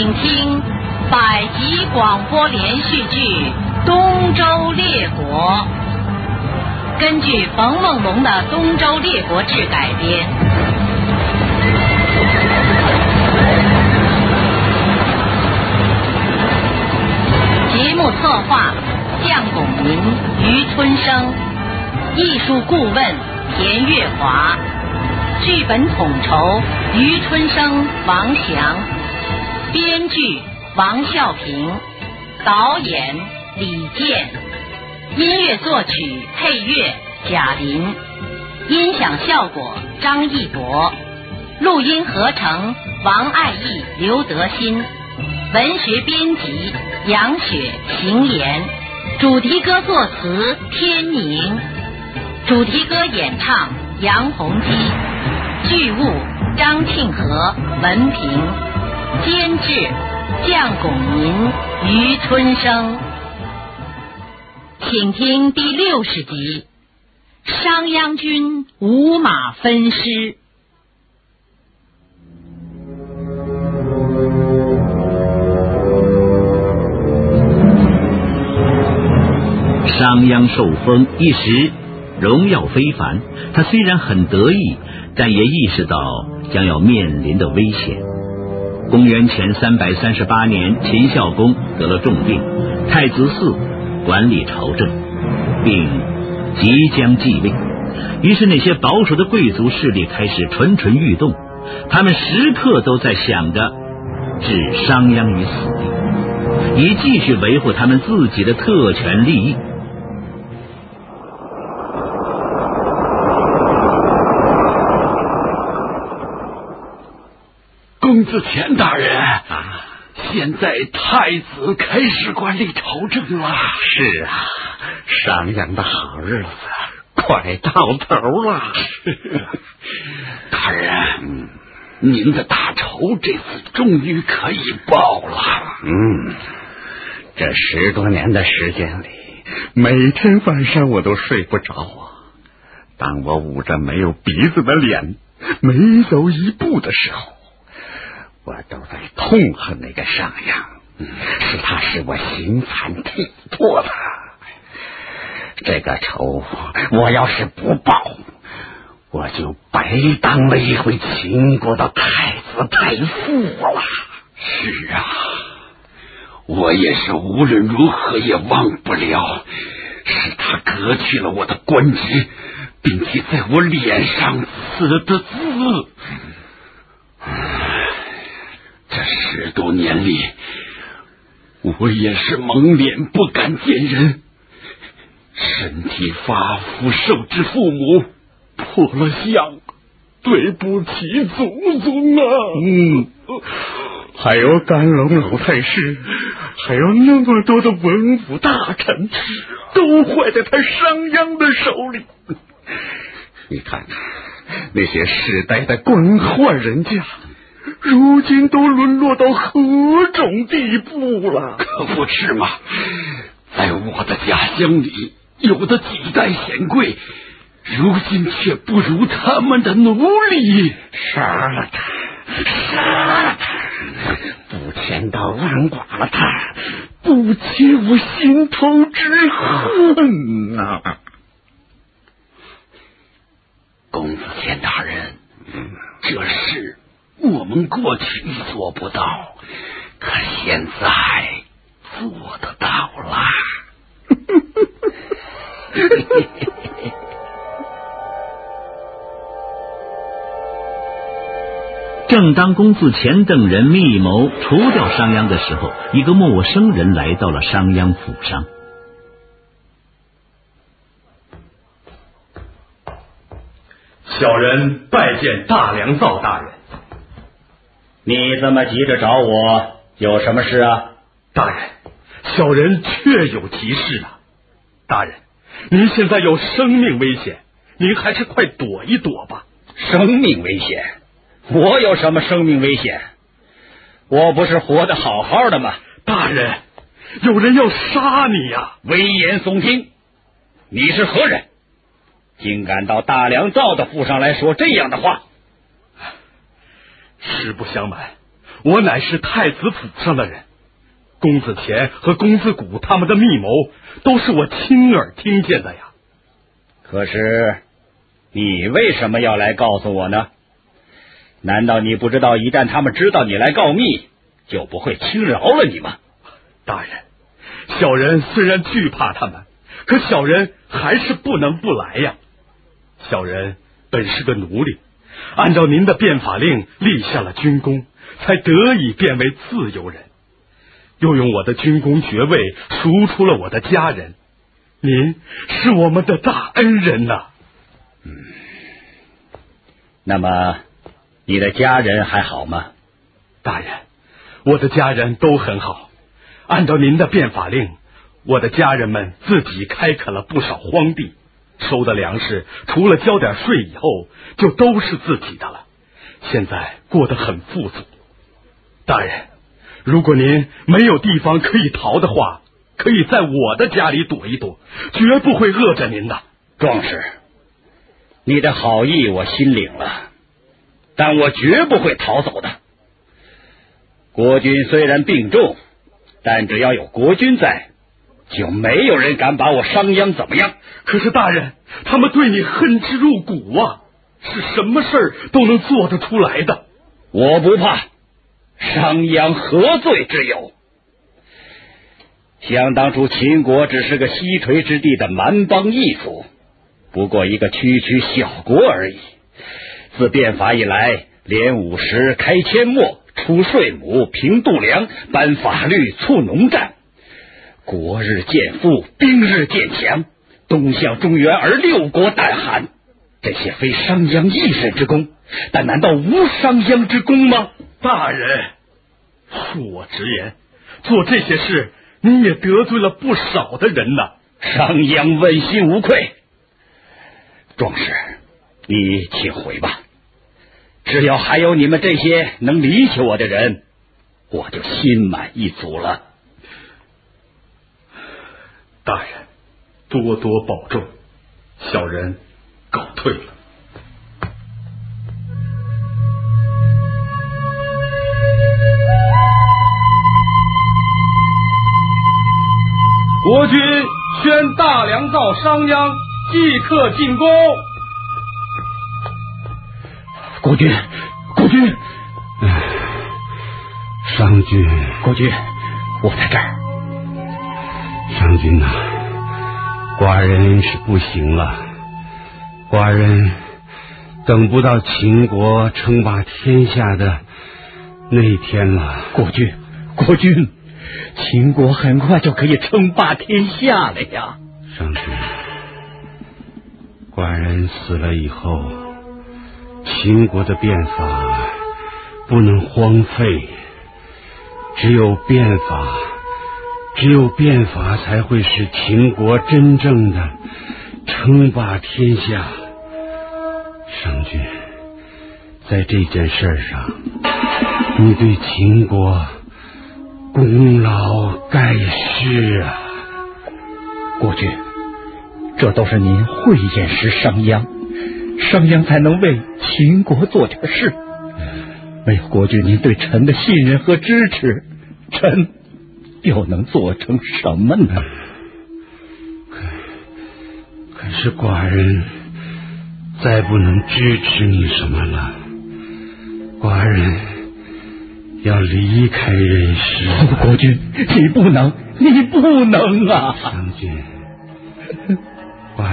请听百集广播连续剧《东周列国》，根据冯梦龙的《东周列国志》改编。节目策划向拱民、余春生，艺术顾问田月华，剧本统筹余春生、王翔，编剧王孝平，导演李健，音乐作曲配乐贾林，音响效果张义博，录音合成王爱义、刘德新，文学编辑杨雪、邢岩，主题歌作词天宁，主题歌演唱杨洪基，剧务张庆和、文平，监制向拱民、余春生。请听第60集《商鞅军五马分尸》。 商鞅受封一时荣耀非凡，他虽然很得意，但也意识到将要面临的危险。公元前338年，秦孝公得了重病，太子嗣管理朝政，并即将继位。于是那些保守的贵族势力开始蠢蠢欲动，他们时刻都在想着置商鞅于死地，以继续维护他们自己的特权利益。 公子虔大人，现在太子开始管理朝政了。 是啊，商鞅的好日子快到头了。 大人，您的大仇这次终于可以报了。 这10多年的时间里，每天晚上我都睡不着啊。当我捂着没有鼻子的脸每走一步的时候，我都在痛恨那个商鞅，是他使我心残体魄的。这个仇我要是不报，我就白当了一回秦国的太子太傅了。 是啊，我也是无论如何也忘不了，是他革去了我的官职，并且在我脸上刺的字。这10多年里，我也是蒙脸不敢见人，身体发肤受之父母，破了相，对不起祖宗啊！ 还有甘龙老太师，还有那么多的文武大臣，都坏在他商鞅的手里。你看看那些世代的官宦人家，如今都沦落到何种地步了？ 可不是嘛！在我的家乡里，有的几代显贵，如今却不如他们的奴隶。 杀了他，不千刀万剐了他，不解我心头之恨啊！ 公子虔大人，这事我们过去做不到，可现在做得到啦。 正当公子虔等人密谋除掉商鞅的时候，一个陌生人来到了商鞅府上。 小人拜见大良造大人。 你这么急着找我，有什么事啊？ 大人，小人确有急事啊。大人，您现在有生命危险，您还是快躲一躲吧。 生命危险？我有什么生命危险？我不是活得好好的吗？ 大人，有人要杀你呀！ 危言耸听！你是何人？竟敢到大良造的府上来说这样的话？ 实不相瞒， 我乃是太子府上的人，公子虔和公子谷他们的密谋都是我亲耳听见的呀。 可是你为什么要来告诉我呢？难道你不知道一旦他们知道你来告密，就不会轻饶了你吗？ 大人，小人虽然惧怕他们，可小人还是不能不来呀。小人本是个奴隶，按照您的变法令立下了军功，才得以变为自由人，又用我的军功爵位赎出了我的家人。您是我们的大恩人呐。 那么你的家人还好吗？ 大人，我的家人都很好。按照您的变法令，我的家人们自己开垦了不少荒地，收的粮食除了交点税以后，就都是自己的了，现在过得很富足。大人，如果您没有地方可以逃的话，可以在我的家里躲一躲，绝不会饿着您的。 壮士，你的好意我心领了，但我绝不会逃走的。国君虽然病重，但只要有国君在，就没有人敢把我商鞅怎么样。 可是大人，他们对你恨之入骨啊，是什么事儿都能做得出来的。 我不怕，商鞅何罪之有？想当初秦国只是个西垂之地的蛮邦异族，不过一个区区小国而已。自变法以来，连五十，开阡陌，出税亩，平度量，颁法律，促农战，国日渐富，兵日渐强，东向中原而六国胆寒。这些非商鞅一人之功，但难道无商鞅之功吗？ 大人，恕我直言，做这些事你也得罪了不少的人呐。 商鞅问心无愧。壮士，你请回吧。只要还有你们这些能理解我的人，我就心满意足了。 大人，多多保重，小人告退了。 国君宣大良造商鞅即刻进宫。 国君，国君， 商君， 国君，我在这儿。 商君呐，寡人是不行了，寡人等不到秦国称霸天下的那一天了。 国君，国君，秦国很快就可以称霸天下了呀。 商君，寡人死了以后，秦国的变法不能荒废，只有变法才会使秦国真正的称霸天下。商君，在这件事上，你对秦国功劳盖世啊。 国君，这都是您慧眼识商鞅，商鞅才能为秦国做点事。没有国君您对臣的信任和支持，臣又能做成什么呢？ 可是寡人再不能支持你什么了，寡人要离开人世。 国君，你不能啊！ 商君，寡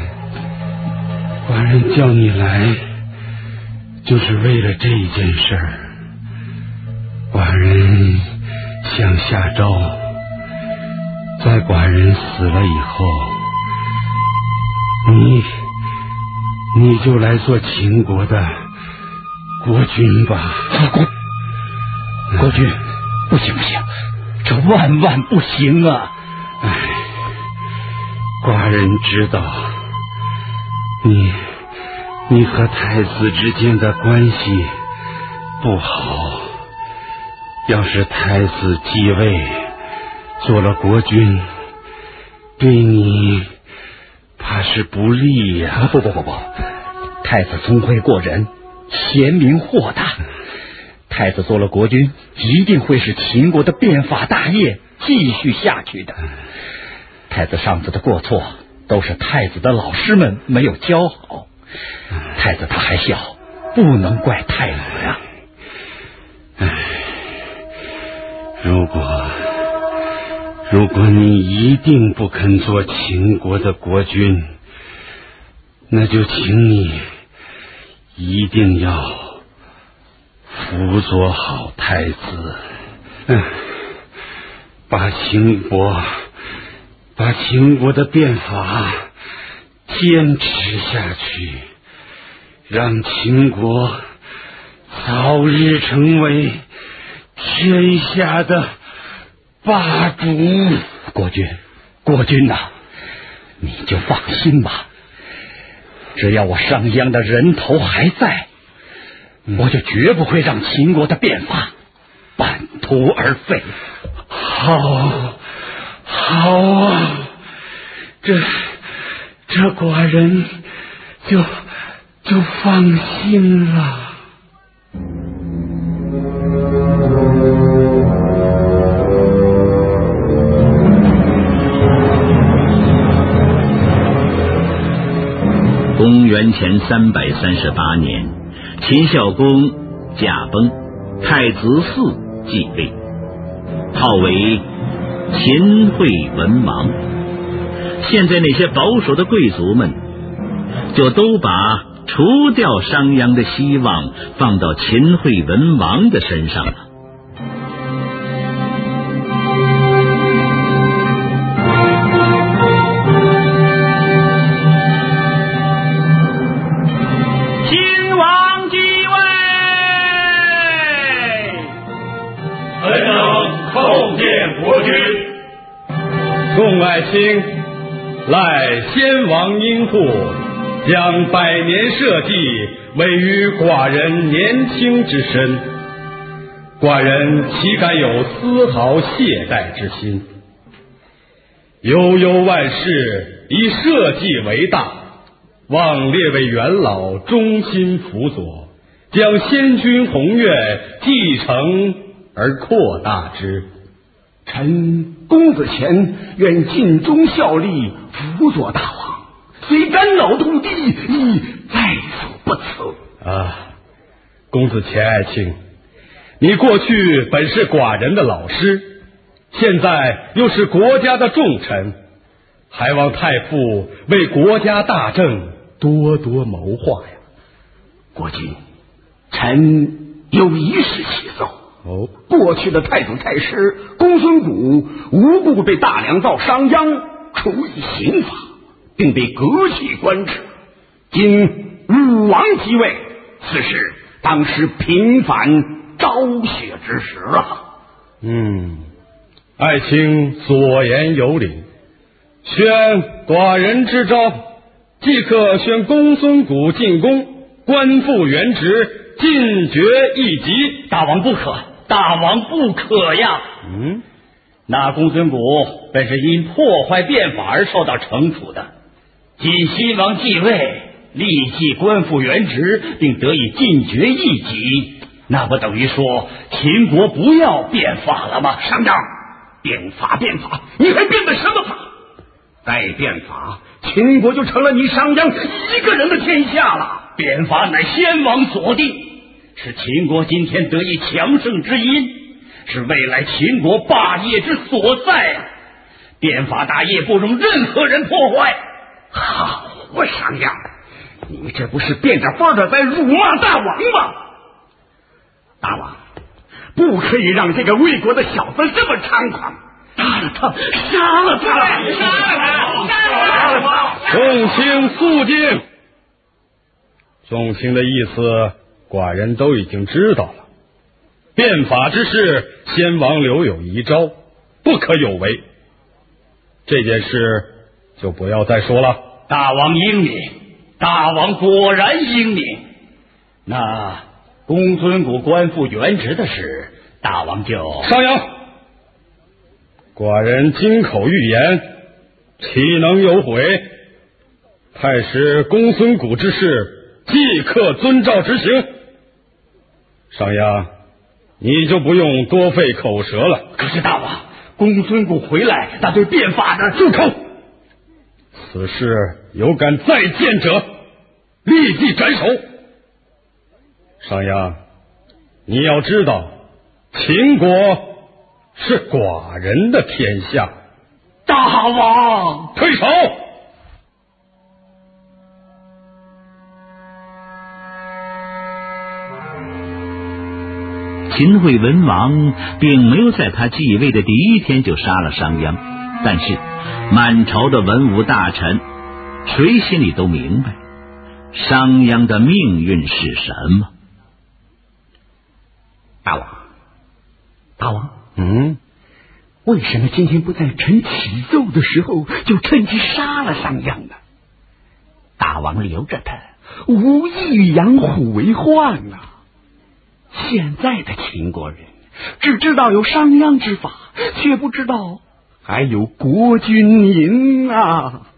人叫你来，就是为了这一件事儿。寡人想下诏，在寡人死了以后，你就来做秦国的国君吧。 国君，不行，这万万不行啊！ 寡人知道你和太子之间的关系不好，要是太子继位做了国君，对你怕是不利呀。 不，太子聪慧过人，贤明豁达， 太子做了国君，一定会使秦国的变法大业继续下去的。太子上次的过错，都是太子的老师们没有教好。太子他还小，不能怪太子呀。 如果你一定不肯做秦国的国君，那就请你一定要辅佐好太子，把秦国的变法坚持下去，让秦国早日成为天下的霸主。 国君呐，你就放心吧，只要我商鞅的人头还在，我就绝不会让秦国的变法半途而废。 好啊，这寡人就放心了。 公元前338年，秦孝公驾崩，太子嗣继位，号为秦惠文王。现在那些保守的贵族们就都把除掉商鞅的希望放到秦惠文王的身上了。 秦王继位， 臣等叩见国君。众爱卿，赖先王殷父将百年社稷委于寡人年轻之身，寡人岂敢有丝毫懈怠之心？悠悠万世，以社稷为大，望列位元老忠心辅佐，将先君宏愿继承而扩大之。 臣公子虔愿尽忠效力，辅佐大王，虽肝脑涂地，亦在所不辞。 公子虔爱卿，你过去本是寡人的老师，现在又是国家的重臣，还望太傅为国家大政多多谋划呀。 国君，臣有一事启奏。过去的太子太师公孙贾无故被大良造商鞅处以刑罚，并被革去官职。今武王即位，此事当是平反昭雪之时啊。 爱卿所言有理，宣寡人之招，即刻宣公孙贾进宫，官复原职，进爵一级。 大王不可，大王不可呀！那公孙贾本是因破坏变法而受到惩处的，今新王继位，立即官复原职，并得以进爵一级，那不等于说秦国不要变法了吗？ 商鞅，变法，你还变的什么法？再变法，秦国就成了你商鞅一个人的天下了。 变法乃先王所定，是秦国今天得以强盛之因，是未来秦国霸业之所在啊！变法大业不容任何人破坏。 好，商鞅，你这不是变着法的在辱骂大王吗？大王，不可以让这个魏国的小子这么猖狂，杀了他！ 众卿肃静。众卿的意思寡人都已经知道了，变法之事先王留有遗诏，不可有违。这件事就不要再说了。 大王英明，大王果然英明。那公孙贾官复原职的事，大王就商鞅，寡人金口玉言，岂能有悔？太师公孙贾之事，即刻遵诏执行。商鞅， 你就不用多费口舌了。 可是大王，公孙固回来，那对变法的住口！此事有敢再见者，立即斩首。商鞅，你要知道，秦国是寡人的天下。 大王， 退手！ 秦惠文王并没有在他继位的第一天就杀了商鞅，但是满朝的文武大臣谁心里都明白商鞅的命运是什么。 大王，为什么今天不在臣启奏的时候就趁机杀了商鞅呢？大王留着他，无异于养虎为患啊！现在的秦国人只知道有商鞅之法，却不知道还有国君您啊！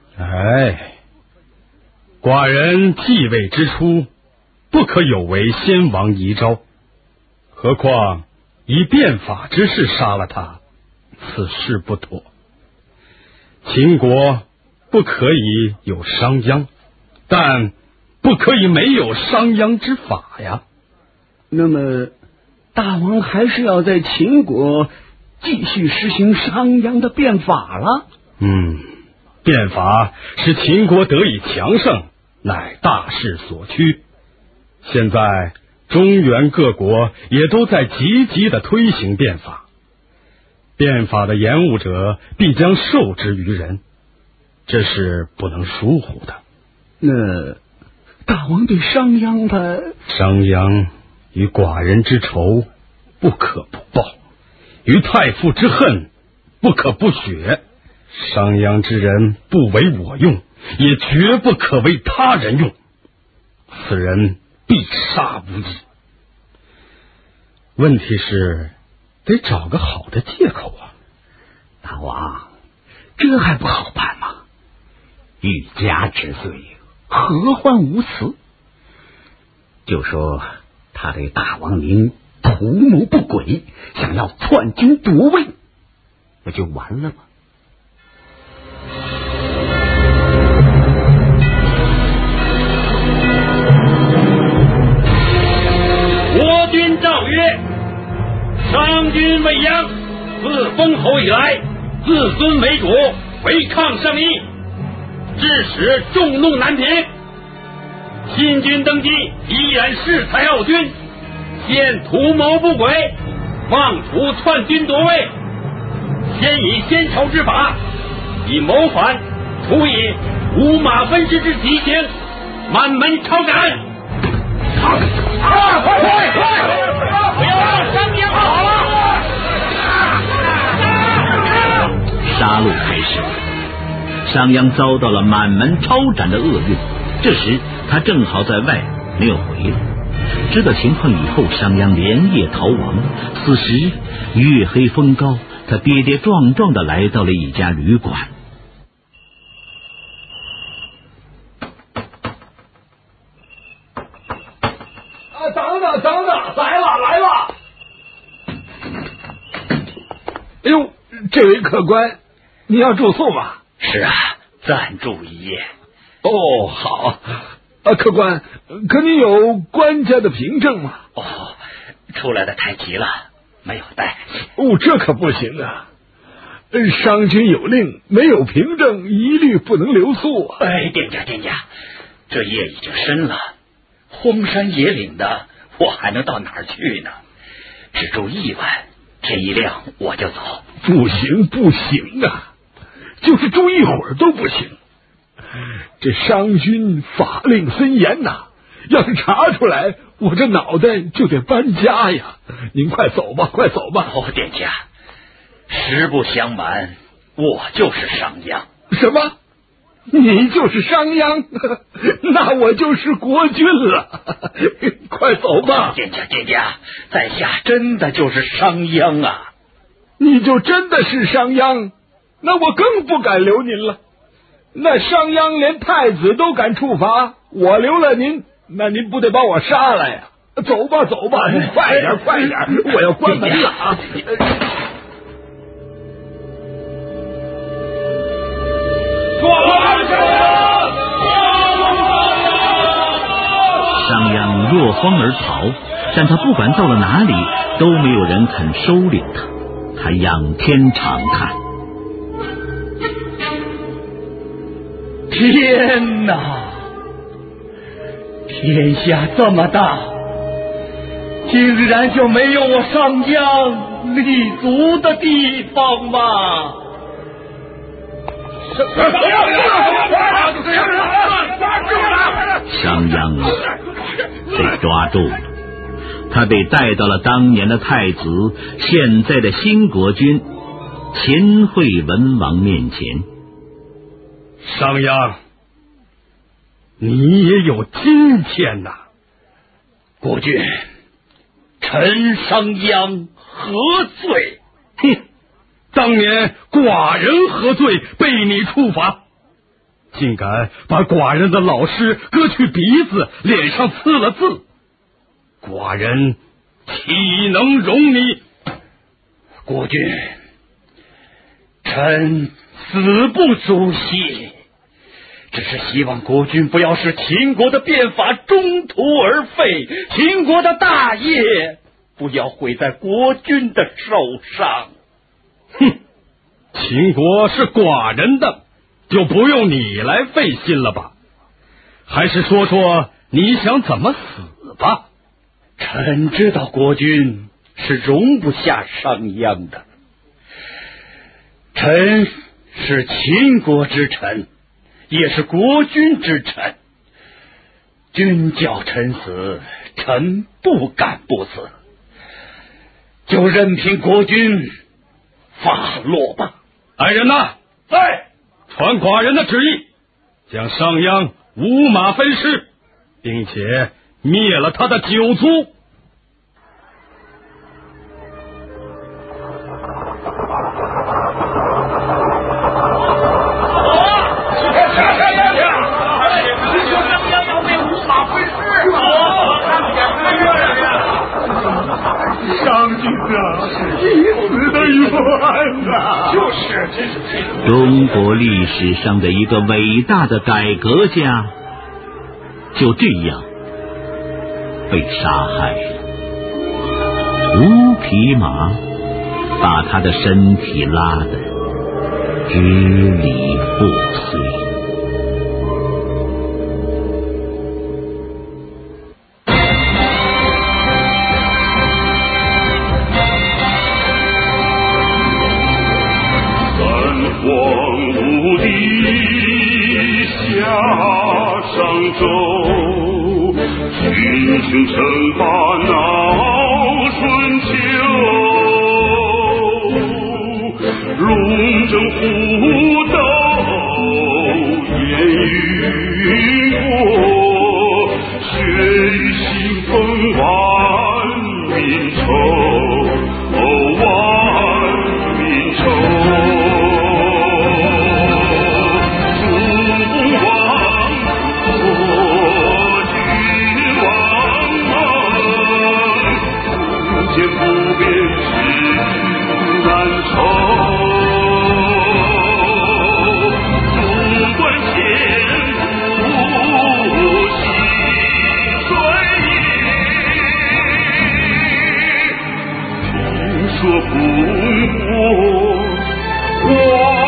寡人继位之初，不可有违先王遗诏，何况以变法之事杀了他，此事不妥。秦国不可以有商鞅，但不可以没有商鞅之法呀。 那么大王还是要在秦国继续实行商鞅的变法了？ 变法使秦国得以强盛，乃大势所趋。现在中原各国也都在积极的推行变法，变法的延误者必将受之于人，这是不能疏忽的。 那大王对商鞅的…… 商鞅与寡人之仇不可不报，于太傅之恨不可不雪。商鞅之人不为我用，也绝不可为他人用，此人必杀无疑。问题是得找个好的借口啊。 大王，这还不好办吗？欲加之罪，何患无辞？就说他对大王您图谋不轨，想要篡军夺位，不就完了吗？ 国君诏曰：商君未央，自封侯以来，自尊为主，违抗圣意，致使众怒难平。新君登基，依然恃才傲君，现图谋不轨，妄图篡军夺位，先以先朝之法，以谋反，处以五马分尸之极刑，满门抄斩。快！不要让商鞅跑了！ 杀戮开始，商鞅遭到了满门抄斩的厄运。这时他正好在外，没有回来。知道情况以后，商鞅连夜逃亡。此时月黑风高，他跌跌撞撞地来到了一家旅馆。 等等，来了！哎呦，这位客官，你要住宿吗？ 是啊，暂住一夜。 哦，好。客官，可你有官家的凭证吗？ 出来的太急了，没有带。 这可不行啊！商君有令，没有凭证一律不能留宿啊！ 殿下，这夜已经深了，荒山野岭的，我还能到哪儿去呢？只住一晚，天一亮我就走。 不行啊！就是住一会儿都不行。这商君法令森严呐，要是查出来，我这脑袋就得搬家呀！您快走吧！ 殿下，实不相瞒，我就是商鞅。 什么？你就是商鞅？那我就是国君了。快走吧！ 殿下，在下真的就是商鞅啊！ 你就真的是商鞅？那我更不敢留您了。那商鞅连太子都敢处罚，我留了您，那您不得把我杀了呀？ 走吧，走吧，快点，快点，我要关门了啊！ 商鞅落荒而逃，但他不管到了哪里，都没有人肯收留他。他仰天长叹： 天哪！天下这么大，竟然就没有我商鞅立足的地方吗？ 商鞅被抓住了，他被带到了当年的太子，现在的新国君秦惠文王面前。 商鞅，你也有今天呐！ 国君，臣商鞅何罪？ 哼！当年寡人何罪被你处罚？竟敢把寡人的老师割去鼻子，脸上刺了字，寡人岂能容你？ 国君，臣死不足惜，只是希望国君不要使秦国的变法中途而废，秦国的大业不要毁在国君的手上。 哼，秦国是寡人的，就不用你来费心了吧？还是说说你想怎么死吧？ 臣知道国君是容不下商鞅的，臣是秦国之臣，也是国君之臣，君叫臣死，臣不敢不死，就任凭国君发落吧。 来人呐， 在传寡人的旨意，将商鞅五马分尸，并且灭了他的九族。 中国历史上的一个伟大的改革家就这样被杀害了。无匹马把他的身体拉得支离破碎。 群雄称霸闹春秋，龙争虎斗烟云过，血雨腥风万民愁，万民愁。说功过，